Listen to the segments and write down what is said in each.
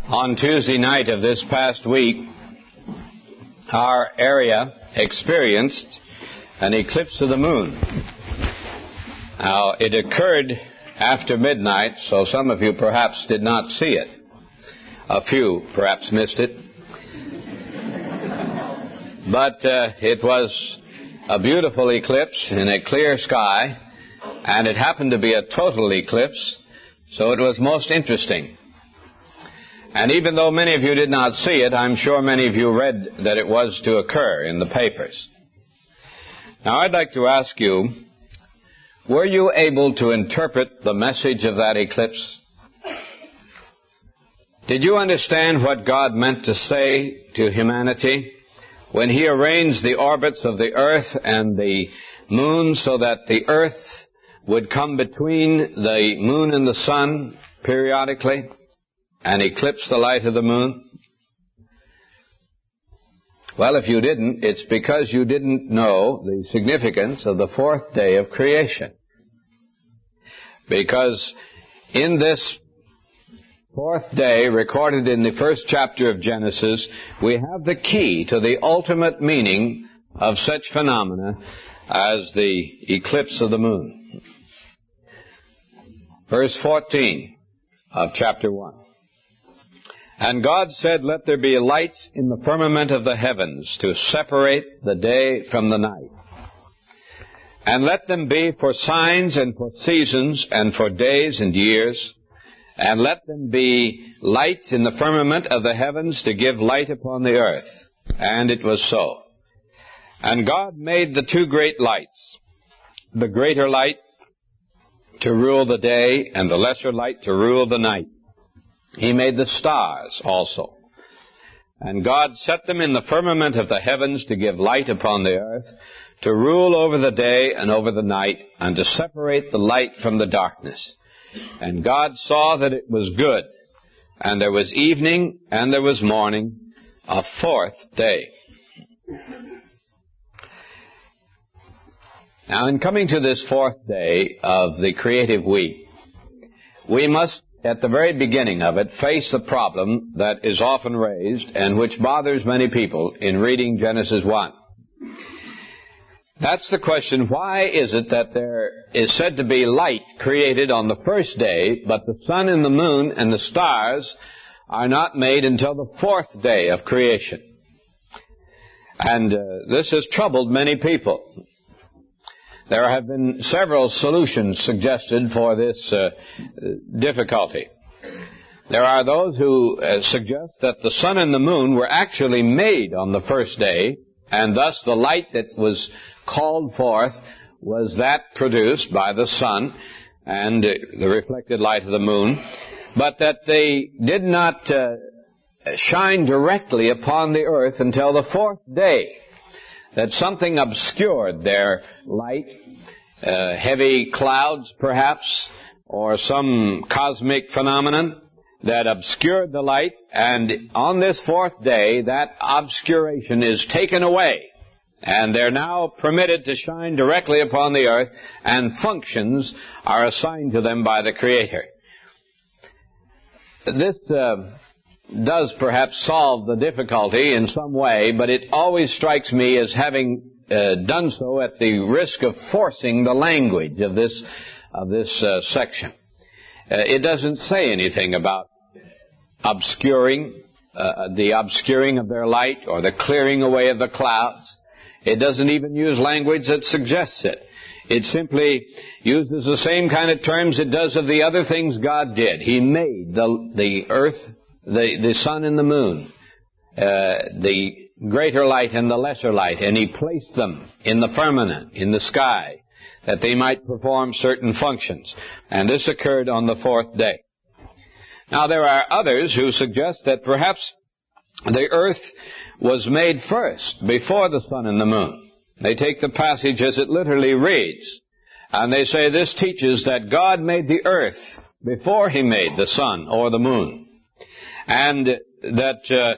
On Tuesday night of this past week, our area experienced an eclipse of the moon. Now, it occurred after midnight, so some of you perhaps did not see it. A few perhaps missed it. But it was a beautiful eclipse in a clear sky, and it happened to be a total eclipse, so it was most interesting. And even though many of you did not see it, I'm sure many of you read that it was to occur in the papers. Now, I'd like to ask you, were you able to interpret the message of that eclipse? Did you understand what God meant to say to humanity when He arranged the orbits of the earth and the moon so that the earth would come between the moon and the sun periodically and eclipse the light of the moon? Well, if you didn't, it's because you didn't know the significance of the fourth day of creation. Because in this fourth day, recorded in the first chapter of Genesis, we have the key to the ultimate meaning of such phenomena as the eclipse of the moon. Verse 14 of chapter 1. And God said, "Let there be lights in the firmament of the heavens to separate the day from the night. And let them be for signs and for seasons and for days and years. And let them be lights in the firmament of the heavens to give light upon the earth." And it was so. And God made the two great lights, the greater light to rule the day and the lesser light to rule the night. He made the stars also. And God set them in the firmament of the heavens to give light upon the earth, to rule over the day and over the night, and to separate the light from the darkness. And God saw that it was good. And there was evening and there was morning, a fourth day. Now, in coming to this fourth day of the creative week, we must, at the very beginning of it, face the problem that is often raised and which bothers many people in reading Genesis 1. That's the question, why is it that there is said to be light created on the first day, but the sun and the moon and the stars are not made until the fourth day of creation? And this has troubled many people. There have been several solutions suggested for this difficulty. There are those who suggest that the sun and the moon were actually made on the first day, and thus the light that was called forth was that produced by the sun and the reflected light of the moon, but that they did not shine directly upon the earth until the fourth day, that something obscured their light, heavy clouds perhaps, or some cosmic phenomenon that obscured the light, and on this fourth day that obscuration is taken away, and they're now permitted to shine directly upon the earth, and functions are assigned to them by the Creator. This does perhaps solve the difficulty in some way, but it always strikes me as having done so at the risk of forcing the language of this section. It doesn't say anything about obscuring, the obscuring of their light or the clearing away of the clouds. It doesn't even use language that suggests it. It simply uses the same kind of terms it does of the other things God did. He made the earth, the sun and the moon, the greater light and the lesser light, and He placed them in the firmament, in the sky, that they might perform certain functions. And this occurred on the fourth day. Now, there are others who suggest that perhaps the earth was made first, before the sun and the moon. They take the passage as it literally reads, and they say this teaches that God made the earth before He made the sun or the moon, and that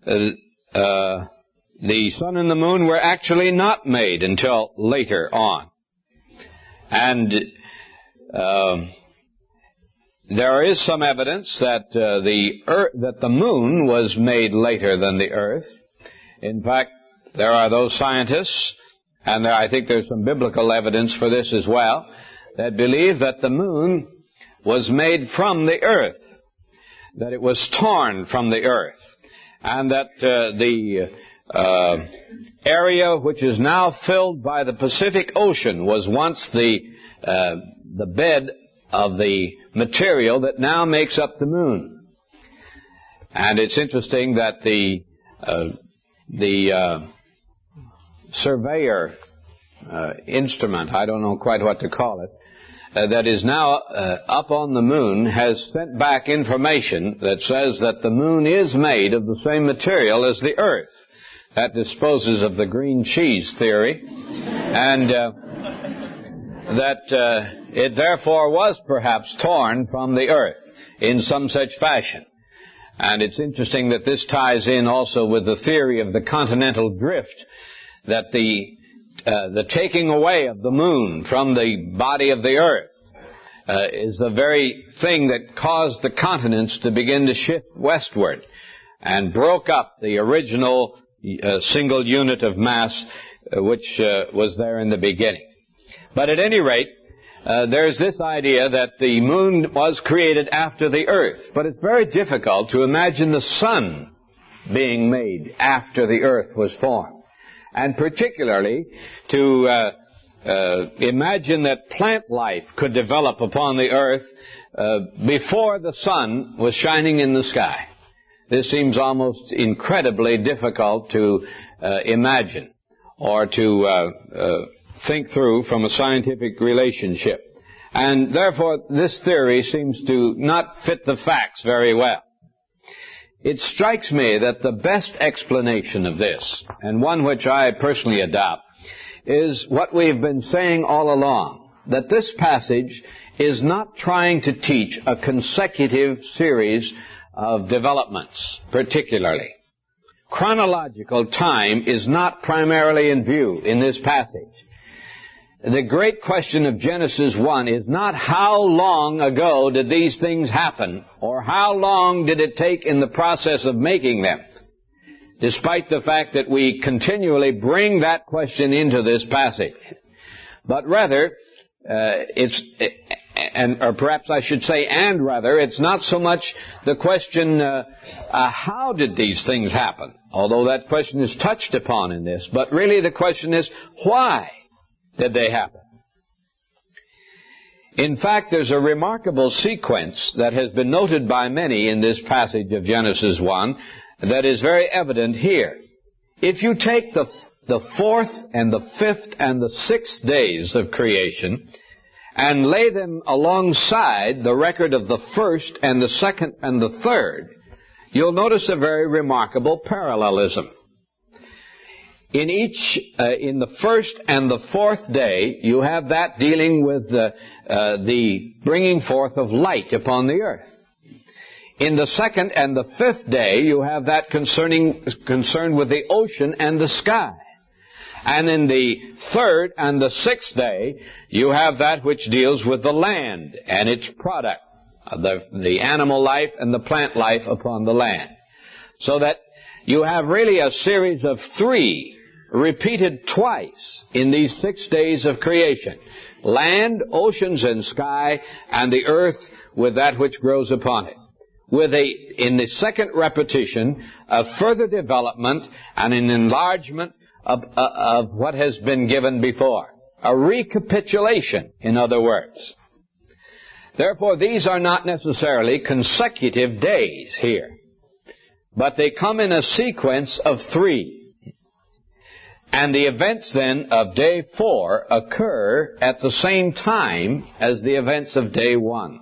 the sun and the moon were actually not made until later on. And there is some evidence that the moon was made later than the earth. In fact, there are those scientists, and I think there's some biblical evidence for this as well, that believe that the moon was made from the earth, that it was torn from the earth, and that the area which is now filled by the Pacific Ocean was once the bed of the material that now makes up the moon. And it's interesting that the surveyor instrument, I don't know quite what to call it, that is now up on the moon has sent back information that says that the moon is made of the same material as the earth. That disposes of the green cheese theory, and that it therefore was perhaps torn from the earth in some such fashion. And it's interesting that this ties in also with the theory of the continental drift, that the taking away of the moon from the body of the earth is the very thing that caused the continents to begin to shift westward and broke up the original single unit of mass which was there in the beginning. But at any rate, there's this idea that the moon was created after the earth, but it's very difficult to imagine the sun being made after the earth was formed. And particularly to imagine that plant life could develop upon the earth before the sun was shining in the sky. This seems almost incredibly difficult to imagine or to think through from a scientific relationship. And therefore, this theory seems to not fit the facts very well. It strikes me that the best explanation of this, and one which I personally adopt, is what we've been saying all along, that this passage is not trying to teach a consecutive series of developments, particularly. Chronological time is not primarily in view in this passage. The great question of Genesis 1 is not how long ago did these things happen, or how long did it take in the process of making them, despite the fact that we continually bring that question into this passage. But rather, it's not so much the question, how did these things happen, although that question is touched upon in this, but really the question is, why did they happen? In fact, there's a remarkable sequence that has been noted by many in this passage of Genesis 1 that is very evident here. If you take the fourth and the fifth and the sixth days of creation and lay them alongside the record of the first and the second and the third, you'll notice a very remarkable parallelism. In the first and the fourth day, you have that dealing with the bringing forth of light upon the earth. In the second and the fifth day, you have that concerned with the ocean and the sky. And in the third and the sixth day, you have that which deals with the land and its product, the animal life and the plant life upon the land. So that you have really a series of three repeated twice in these 6 days of creation. Land, oceans, and sky, and the earth with that which grows upon it. In the second repetition, a further development and an enlargement of what has been given before. A recapitulation, in other words. Therefore, these are not necessarily consecutive days here, but they come in a sequence of 3. And the events then of day 4 occur at the same time as the events of day 1.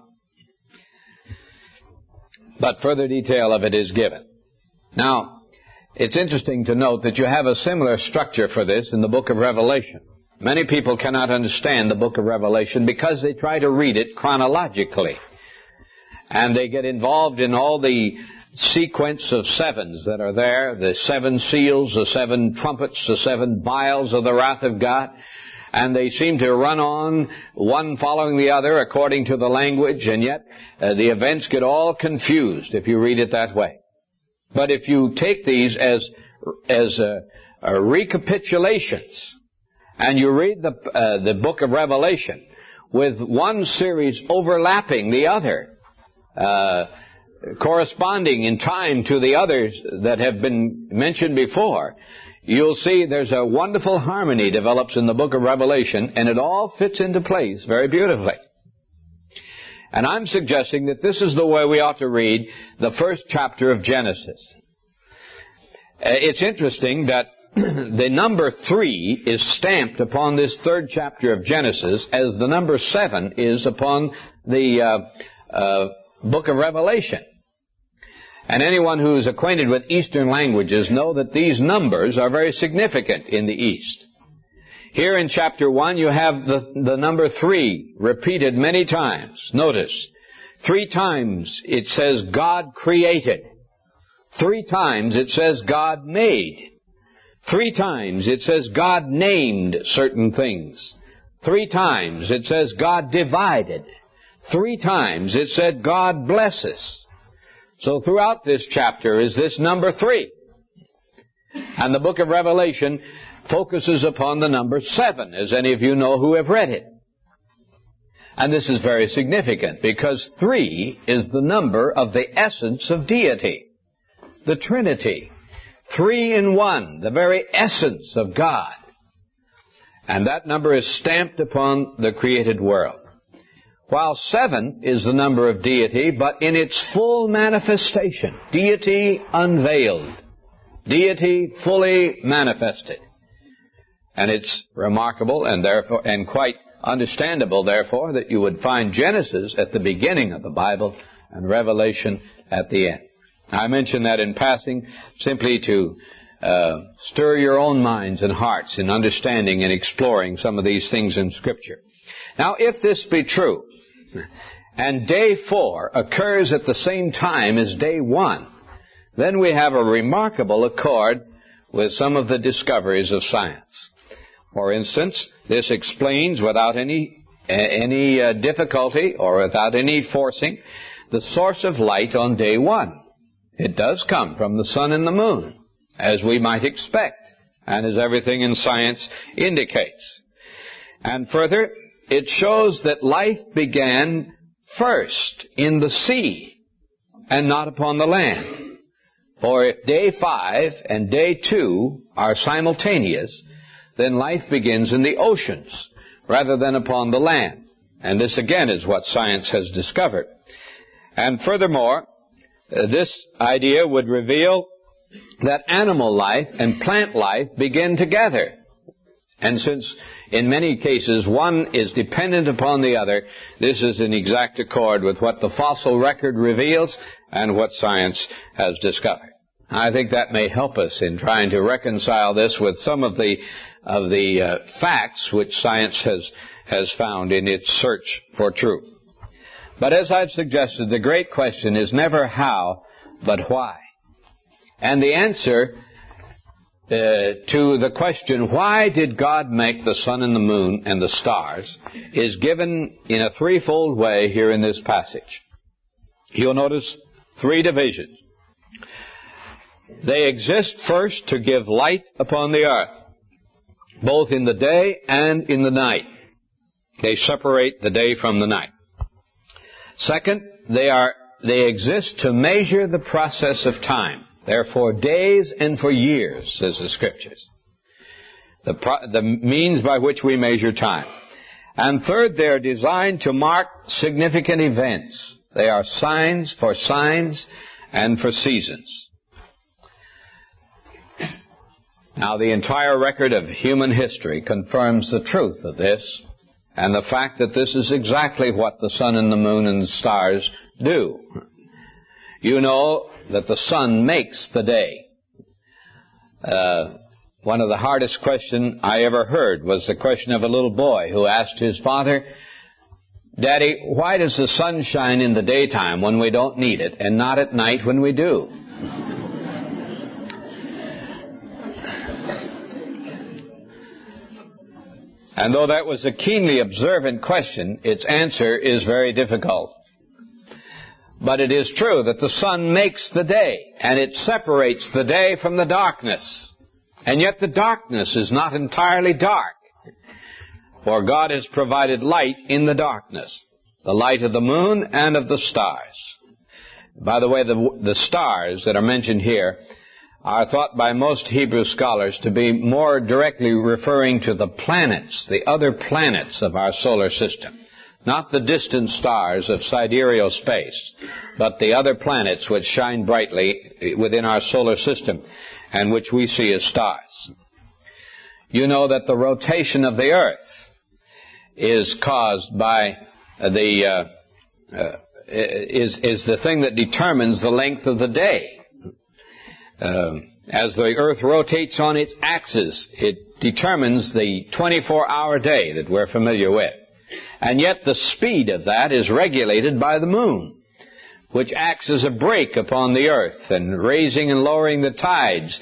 But further detail of it is given. Now, it's interesting to note that you have a similar structure for this in the book of Revelation. Many people cannot understand the book of Revelation because they try to read it chronologically. And they get involved in all the sequence of sevens that are there, the 7 seals, the 7 trumpets, the 7 vials of the wrath of God. and they seem to run on, one following the other according to the language, and yet the events get all confused if you read it that way. But if you take these as recapitulations, and you read the book of Revelation with one series overlapping the other, corresponding in time to the others that have been mentioned before, you'll see there's a wonderful harmony develops in the book of Revelation, and it all fits into place very beautifully. And I'm suggesting that this is the way we ought to read the first chapter of Genesis. It's interesting that the number 3 is stamped upon this third chapter of Genesis as the number 7 is upon the book of Revelation. And anyone who's acquainted with Eastern languages know that these numbers are very significant in the East. Here in chapter 1 you have the number 3 repeated many times. Notice, 3 times it says God created. 3 times it says God made. 3 times it says God named certain things. 3 times it says God divided. 3 times it said God blesses. So throughout this chapter is this number 3. And the book of Revelation focuses upon the number 7, as any of you know who have read it. And this is very significant because 3 is the number of the essence of deity, the Trinity. 3 in 1, the very essence of God. And that number is stamped upon the created world. While 7 is the number of deity, but in its full manifestation, deity unveiled, deity fully manifested. And it's remarkable and therefore, and quite understandable, therefore, that you would find Genesis at the beginning of the Bible and Revelation at the end. I mention that in passing simply to stir your own minds and hearts in understanding and exploring some of these things in Scripture. Now, if this be true, and day 4 occurs at the same time as day 1, then we have a remarkable accord with some of the discoveries of science. For instance, this explains without any difficulty or without any forcing the source of light on day 1. It does come from the sun and the moon, as we might expect, and as everything in science indicates. And further, it shows that life began first in the sea and not upon the land. For if day 5 and day 2 are simultaneous, then life begins in the oceans rather than upon the land. And this again is what science has discovered. And furthermore, this idea would reveal that animal life and plant life begin together. And since in many cases one is dependent upon the other, this is in exact accord with what the fossil record reveals and what science has discovered. I think that may help us in trying to reconcile this with some of the facts which science has found in its search for truth. But as I've suggested, the great question is never how, but why. And the answer to the question, why did God make the sun and the moon and the stars, is given in a threefold way here in this passage. You'll notice 3 divisions. They exist first to give light upon the earth, both in the day and in the night. They separate the day from the night. Second, they exist to measure the process of time. Therefore, days and for years, says the Scriptures. The means by which we measure time. And third, they are designed to mark significant events. They are signs and for seasons. Now, the entire record of human history confirms the truth of this, and the fact that this is exactly what the sun and the moon and the stars do. You know that the sun makes the day. One of the hardest questions I ever heard was the question of a little boy who asked his father, "Daddy, why does the sun shine in the daytime when we don't need it and not at night when we do?" And though that was a keenly observant question, its answer is very difficult. But it is true that the sun makes the day, and it separates the day from the darkness. And yet the darkness is not entirely dark, for God has provided light in the darkness, the light of the moon and of the stars. By the way, the stars that are mentioned here are thought by most Hebrew scholars to be more directly referring to the planets, the other planets of our solar system. Not the distant stars of sidereal space, but the other planets which shine brightly within our solar system and which we see as stars. You know that the rotation of the earth is caused by is the thing that determines the length of the day. As the earth rotates on its axis, it determines the 24-hour day that we're familiar with. And yet the speed of that is regulated by the moon, which acts as a brake upon the earth and raising and lowering the tides.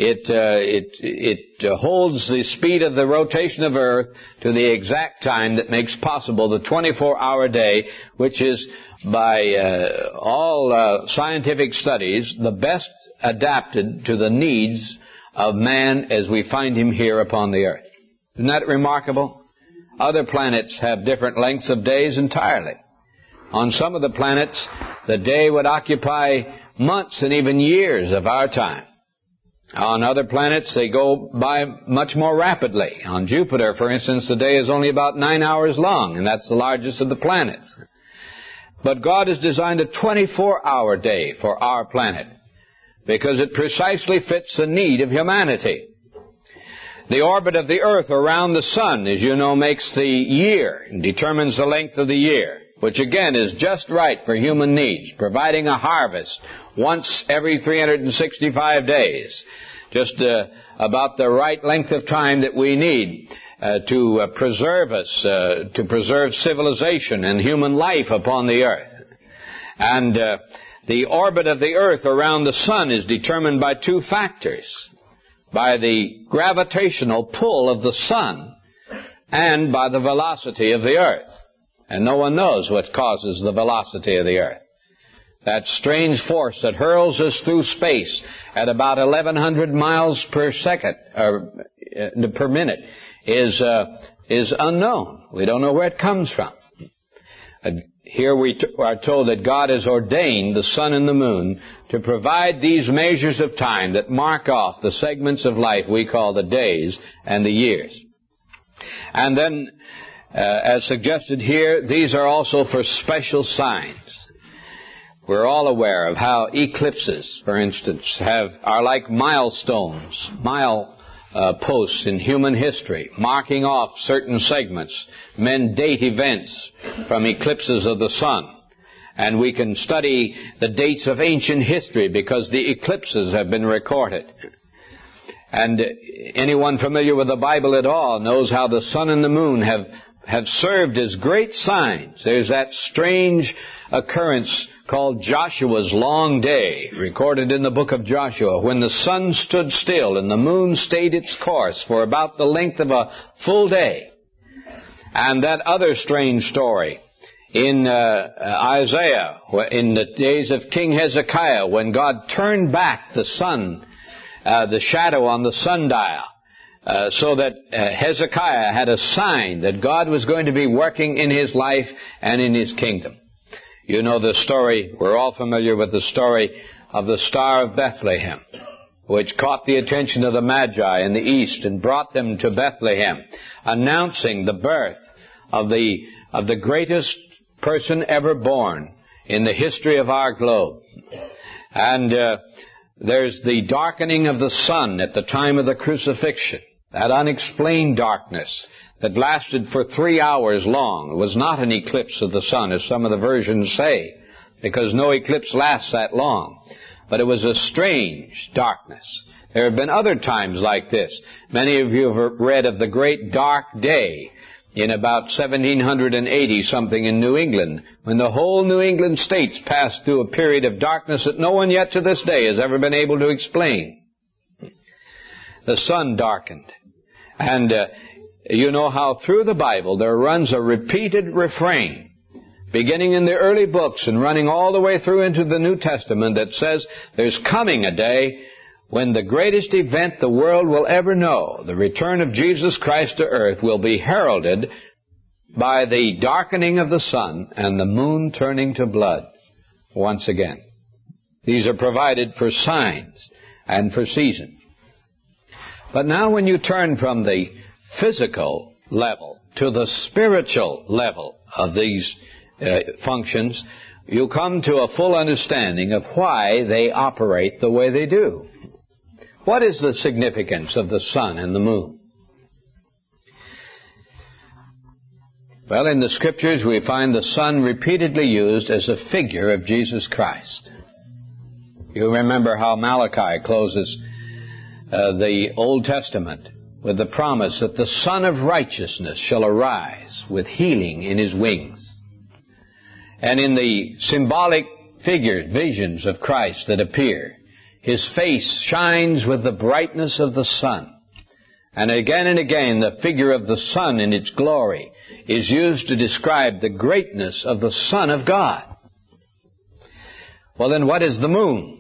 It holds the speed of the rotation of earth to the exact time that makes possible the 24-hour day, which is by all scientific studies the best adapted to the needs of man as we find him here upon the earth. Isn't that remarkable? Other planets have different lengths of days entirely. On some of the planets, the day would occupy months and even years of our time. On other planets, they go by much more rapidly. On Jupiter, for instance, the day is only about 9 hours long, and that's the largest of the planets. But God has designed a 24-hour day for our planet because it precisely fits the need of humanity. The orbit of the earth around the sun, as you know, makes the year and determines the length of the year, which again is just right for human needs, providing a harvest once every 365 days, just about the right length of time that we need to preserve us, to preserve civilization and human life upon the earth. And the orbit of the earth around the sun is determined by two factors: by the gravitational pull of the sun and by the velocity of the earth. And no one knows what causes the velocity of the earth. That strange force that hurls us through space at about 1,100 miles per second, or per minute, is unknown. We don't know where it comes from. Here we are told that God has ordained the sun and the moon to provide these measures of time that mark off the segments of life we call the days and the years. And then, as suggested here, these are also for special signs. We're all aware of how eclipses, for instance, are like milestones, posts in human history, marking off certain segments. Men date events from eclipses of the sun. And we can study the dates of ancient history because the eclipses have been recorded. And anyone familiar with the Bible at all knows how the sun and the moon have served as great signs. There's that strange occurrence called Joshua's long day, recorded in the book of Joshua, when the sun stood still and the moon stayed its course for about the length of a full day. And that other strange story in Isaiah, in the days of King Hezekiah, when God turned back the sun, the shadow on the sundial, so that Hezekiah had a sign that God was going to be working in his life and in his kingdom. You know the story, we're all familiar with the story of the Star of Bethlehem, which caught the attention of the Magi in the east and brought them to Bethlehem, announcing the birth of the greatest person ever born in the history of our globe. And there's the darkening of the sun at the time of the crucifixion, that unexplained darkness that lasted for 3 hours long. It was not an eclipse of the sun, as some of the versions say, because no eclipse lasts that long. But it was a strange darkness. There have been other times like this. Many of you have read of the Great Dark Day in about 1780-something in New England, when the whole New England states passed through a period of darkness that no one yet to this day has ever been able to explain. The sun darkened. And You know how through the Bible there runs a repeated refrain, beginning in the early books and running all the way through into the New Testament, that says there's coming a day when the greatest event the world will ever know, the return of Jesus Christ to earth, will be heralded by the darkening of the sun and the moon turning to blood once again. These are provided for signs and for seasons. But now when you turn from the physical level to the spiritual level of these functions, you come to a full understanding of why they operate the way they do. What is the significance of the sun and the moon? Well, in the Scriptures we find the sun repeatedly used as a figure of Jesus Christ. You remember how Malachi closes the Old Testament with the promise that the Son of Righteousness shall arise with healing in his wings. And in the symbolic figures, visions of Christ that appear, his face shines with the brightness of the sun. And again, the figure of the sun in its glory is used to describe the greatness of the Son of God. Well, then what is the moon?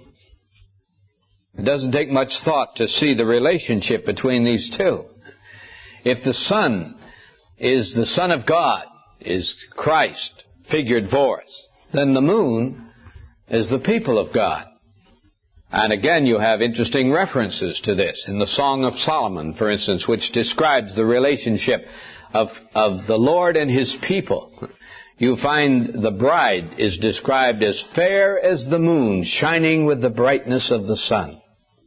It doesn't take much thought to see the relationship between these two. If the sun is the Son of God, is Christ figured forth, then the moon is the people of God. And again, you have interesting references to this in the Song of Solomon, for instance, which describes the relationship of the Lord and his people. You find the bride is described as fair as the moon, shining with the brightness of the sun.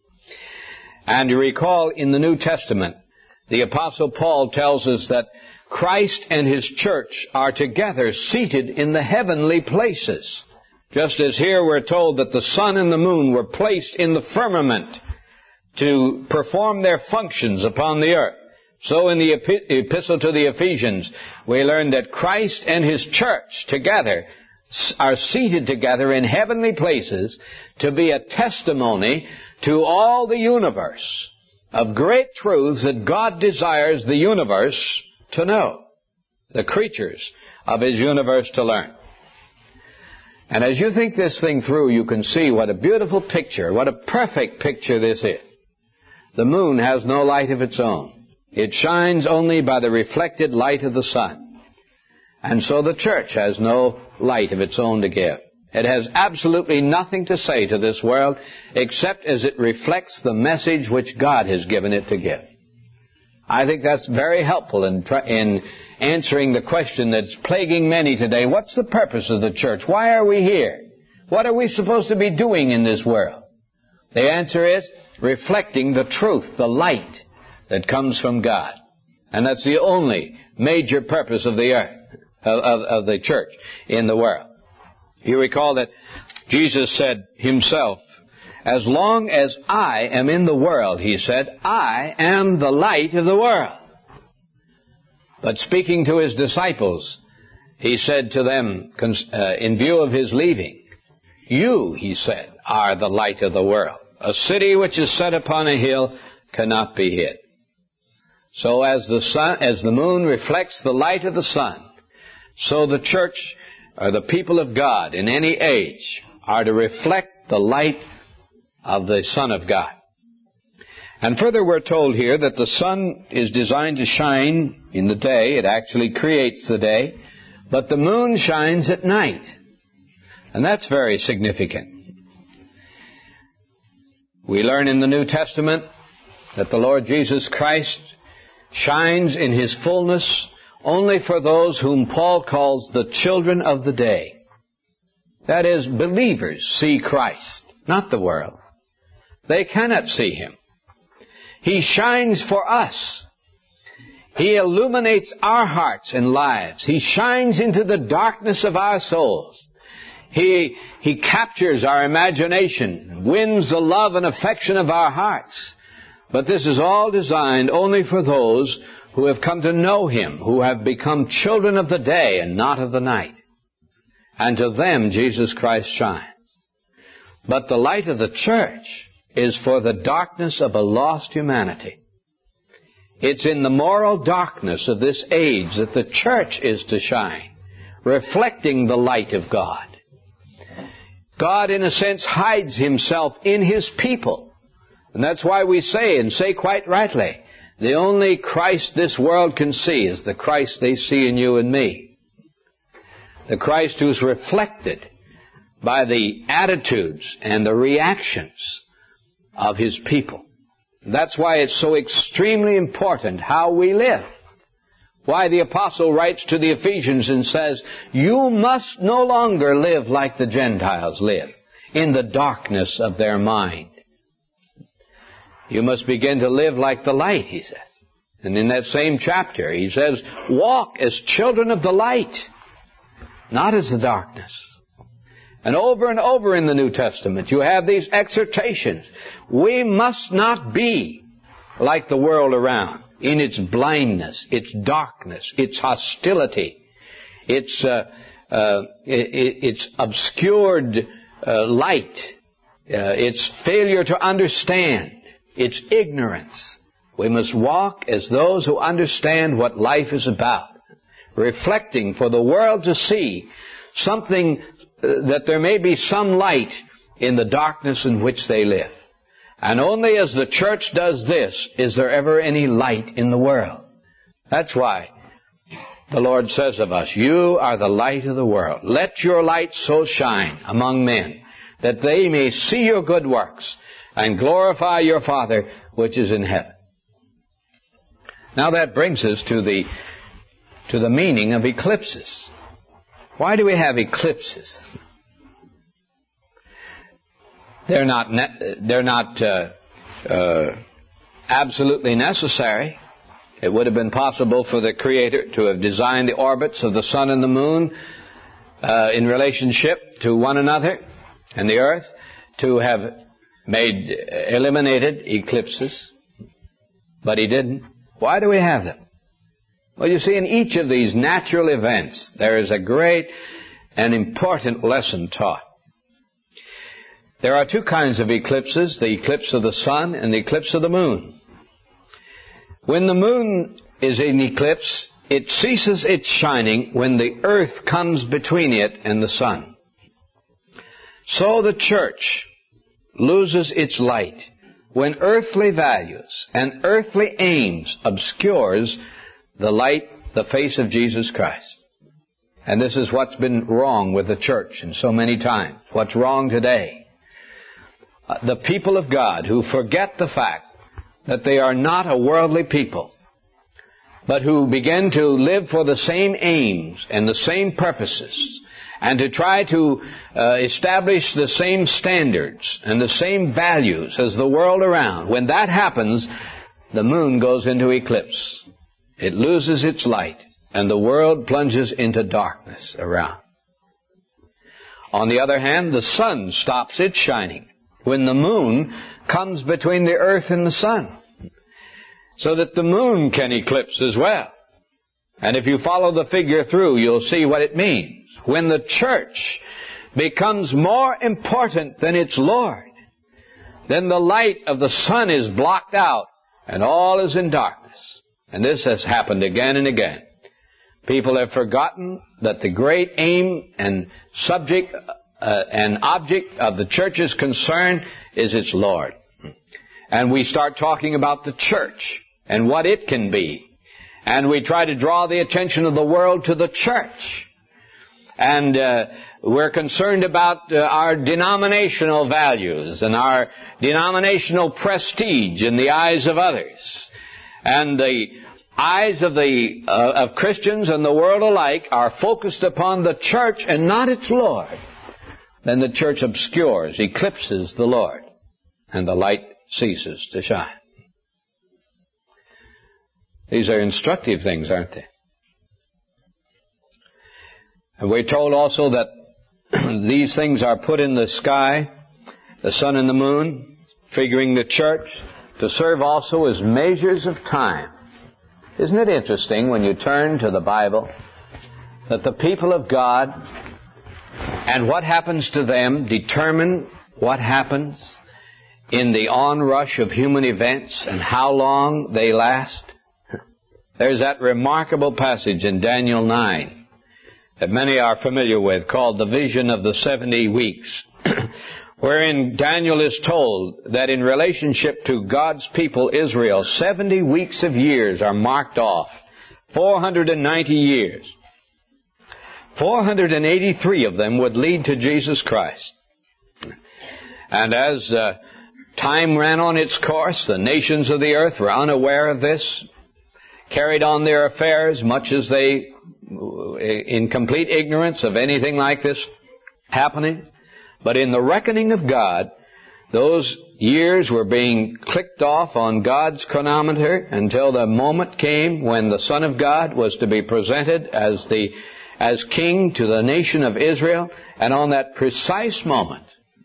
And you recall in the New Testament, the Apostle Paul tells us that Christ and his church are together seated in the heavenly places. Just as here we're told that the sun and the moon were placed in the firmament to perform their functions upon the earth. So in the epistle to the Ephesians, we learn that Christ and his church together are seated together in heavenly places to be a testimony to all the universe of great truths that God desires the universe to know, the creatures of his universe to learn. And as you think this thing through, you can see what a beautiful picture, what a perfect picture this is. The moon has no light of its own. It shines only by the reflected light of the sun. And so the church has no light of its own to give. It has absolutely nothing to say to this world except as it reflects the message which God has given it to give. I think that's very helpful in answering the question that's plaguing many today. What's the purpose of the church? Why are we here? What are we supposed to be doing in this world? The answer is reflecting the truth, the light that comes from God. And that's the only major purpose of the earth, of the church in the world. You recall that Jesus said himself, as long as I am in the world, he said, I am the light of the world. But speaking to his disciples, he said to them, in view of his leaving, you, he said, are the light of the world. A city which is set upon a hill cannot be hid. So as the moon reflects the light of the sun, so the church, or the people of God in any age, are to reflect the light of the Son of God. And further, we're told here that the sun is designed to shine in the day. It actually creates the day. But the moon shines at night. And that's very significant. We learn in the New Testament that the Lord Jesus Christ shines in his fullness only for those whom Paul calls the children of the day. That is, believers see Christ, not the world. They cannot see him. He shines for us. He illuminates our hearts and lives. He shines into the darkness of our souls. He captures our imagination, wins the love and affection of our hearts. But this is all designed only for those who have come to know him, who have become children of the day and not of the night. And to them Jesus Christ shines. But the light of the church is for the darkness of a lost humanity. It's in the moral darkness of this age that the church is to shine, reflecting the light of God. God, in a sense, hides himself in his people. And that's why we say, and say quite rightly, the only Christ this world can see is the Christ they see in you and me. The Christ who's reflected by the attitudes and the reactions of his people. That's why it's so extremely important how we live. Why the apostle writes to the Ephesians and says, you must no longer live like the Gentiles live, in the darkness of their mind. You must begin to live like the light, he says. And in that same chapter, he says, walk as children of the light, not as the darkness. And over in the New Testament, you have these exhortations. We must not be like the world around, in its blindness, its darkness, its hostility, its obscured light, its failure to understand, its ignorance. We must walk as those who understand what life is about, reflecting for the world to see something, that there may be some light in the darkness in which they live. And only as the church does this is there ever any light in the world. That's why the Lord says of us, you are the light of the world. Let your light so shine among men that they may see your good works and glorify your Father which is in heaven. Now that brings us to the meaning of eclipses. Why do we have eclipses? They're not absolutely necessary. It would have been possible for the Creator to have designed the orbits of the sun and the moon in relationship to one another and the earth, to have eliminated eclipses. But he didn't. Why do we have them? Well, you see, in each of these natural events, there is a great and important lesson taught. There are two kinds of eclipses, the eclipse of the sun and the eclipse of the moon. When the moon is in eclipse, it ceases its shining when the earth comes between it and the sun. So the church loses its light when earthly values and earthly aims obscures the light, the face of Jesus Christ. And this is what's been wrong with the church in so many times. What's wrong today? The people of God who forget the fact that they are not a worldly people, but who begin to live for the same aims and the same purposes, and to try to establish the same standards and the same values as the world around. When that happens, the moon goes into eclipse. It loses its light, and the world plunges into darkness around. On the other hand, the sun stops its shining when the moon comes between the earth and the sun, so that the moon can eclipse as well. And if you follow the figure through, you'll see what it means. When the church becomes more important than its Lord, then the light of the sun is blocked out and all is in darkness. And this has happened again and again. People have forgotten that the great aim and subject and object of the church's concern is its Lord. And we start talking about the church and what it can be. And we try to draw the attention of the world to the church. And we're concerned about our denominational values and our denominational prestige in the eyes of others. And the eyes of Christians and the world alike are focused upon the church and not its Lord. Then the church obscures, eclipses the Lord, and the light ceases to shine. These are instructive things, aren't they? And we're told also that these things are put in the sky, the sun and the moon, figuring the church, to serve also as measures of time. Isn't it interesting when you turn to the Bible that the people of God and what happens to them determine what happens in the onrush of human events and how long they last? There's that remarkable passage in Daniel 9 that many are familiar with, called the vision of the 70 weeks, wherein Daniel is told that in relationship to God's people Israel, 70 weeks of years are marked off, 490 years. 483 of them would lead to Jesus Christ. And as time ran on its course, the nations of the earth were unaware of this, carried on their affairs much as they, in complete ignorance of anything like this happening. But in the reckoning of God, those years were being clicked off on God's chronometer until the moment came when the Son of God was to be presented as king to the nation of Israel. And on that precise moment,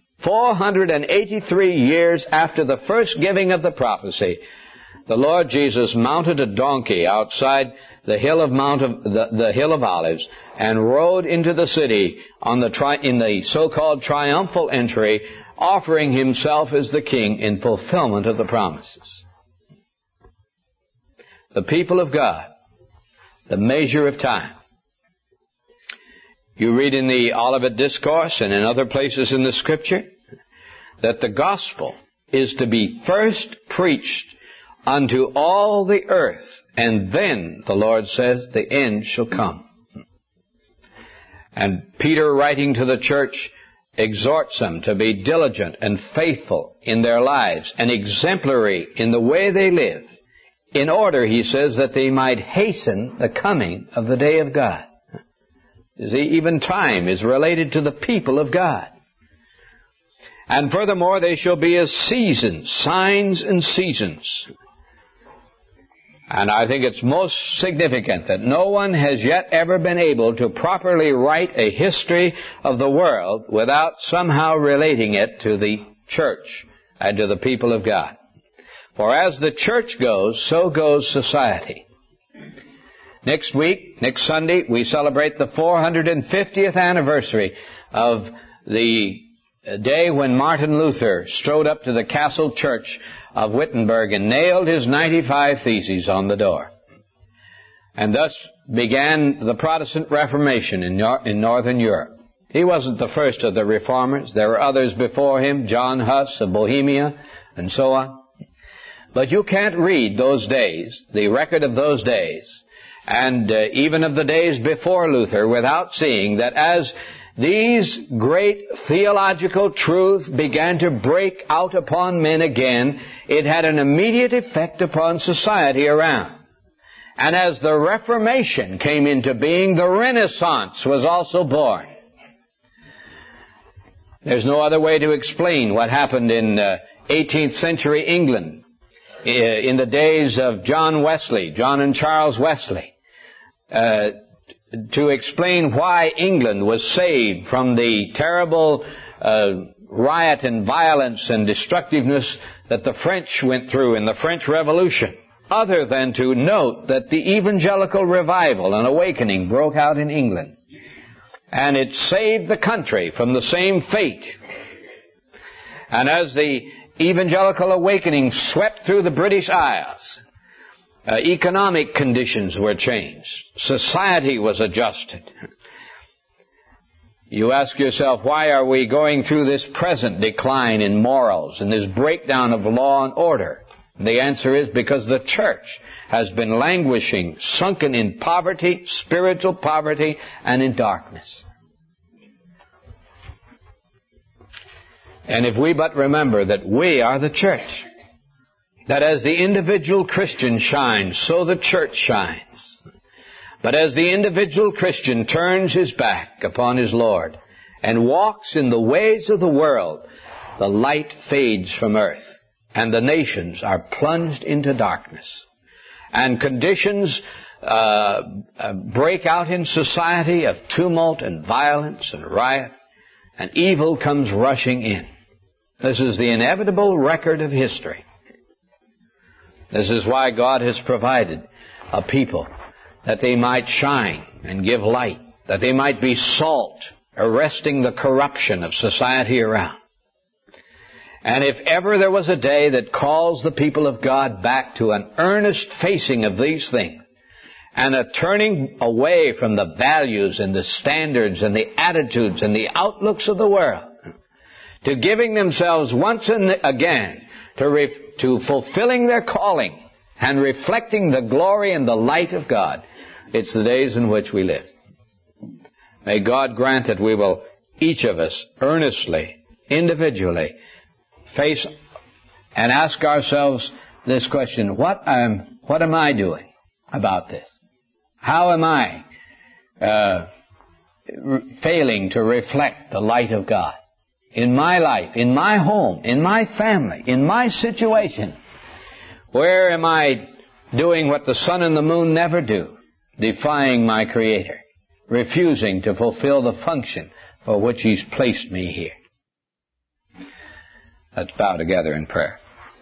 483 years after the first giving of the prophecy, the Lord Jesus mounted a donkey outside the hill of the Hill of Olives and rode into the city in the so-called triumphal entry, offering himself as the king in fulfillment of the promises. The people of God, the measure of time. You read in the Olivet Discourse and in other places in the Scripture that the gospel is to be first preached unto all the earth, and then, the Lord says, the end shall come. And Peter, writing to the church, exhorts them to be diligent and faithful in their lives and exemplary in the way they live, in order, he says, that they might hasten the coming of the day of God. You see, even time is related to the people of God. And furthermore, they shall be as seasons, signs and seasons. And I think it's most significant that no one has yet ever been able to properly write a history of the world without somehow relating it to the church and to the people of God. For as the church goes, so goes society. Next week, next Sunday, we celebrate the 450th anniversary of the day when Martin Luther strode up to the castle church of Wittenberg and nailed his 95 Theses on the door. And thus began the Protestant Reformation in Northern Europe. He wasn't the first of the reformers. There were others before him, John Huss of Bohemia, and so on. But you can't read those days, the record of those days, and even of the days before Luther, without seeing that as these great theological truths began to break out upon men again, it had an immediate effect upon society around. And as the Reformation came into being, the Renaissance was also born. There's no other way to explain what happened in 18th century England in the days of John and Charles Wesley. To explain why England was saved from the terrible riot and violence and destructiveness that the French went through in the French Revolution, other than to note that the evangelical revival and awakening broke out in England. And it saved the country from the same fate. And as the evangelical awakening swept through the British Isles, economic conditions were changed. Society was adjusted. You ask yourself, why are we going through this present decline in morals and this breakdown of law and order? The answer is because the church has been languishing, sunken in poverty, spiritual poverty, and in darkness. And if we but remember that we are the church, that as the individual Christian shines, so the church shines. But as the individual Christian turns his back upon his Lord and walks in the ways of the world, the light fades from earth, and the nations are plunged into darkness. And conditions break out in society of tumult and violence and riot, and evil comes rushing in. This is the inevitable record of history. This is why God has provided a people, that they might shine and give light, that they might be salt, arresting the corruption of society around. And if ever there was a day that calls the people of God back to an earnest facing of these things, and a turning away from the values and the standards and the attitudes and the outlooks of the world, to giving themselves once and again to fulfilling their calling and reflecting the glory and the light of God. It's the days in which we live. May God grant that we will, each of us, earnestly, individually, face and ask ourselves this question: what am I doing about this? How am I failing to reflect the light of God in my life, in my home, in my family, in my situation? Where am I doing what the sun and the moon never do, defying my Creator, refusing to fulfill the function for which He's placed me here? Let's bow together in prayer.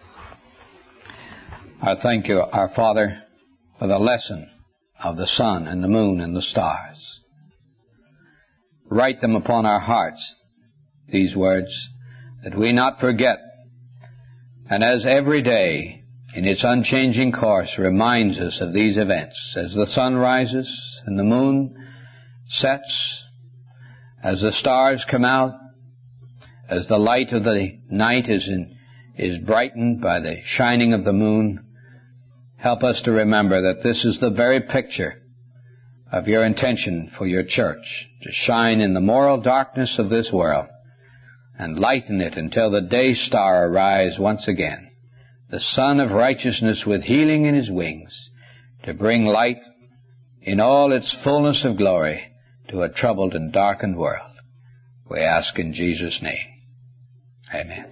I thank you, our Father, for the lesson of the sun and the moon and the stars. Write them upon our hearts, these words, that we not forget. And as every day, in its unchanging course, reminds us of these events, as the sun rises and the moon sets, as the stars come out, as the light of the night is brightened by the shining of the moon, help us to remember that this is the very picture of your intention for your church, to shine in the moral darkness of this world and lighten it until the day star arise once again, the Son of Righteousness with healing in His wings, to bring light in all its fullness of glory to a troubled and darkened world. We ask in Jesus' name. Amen.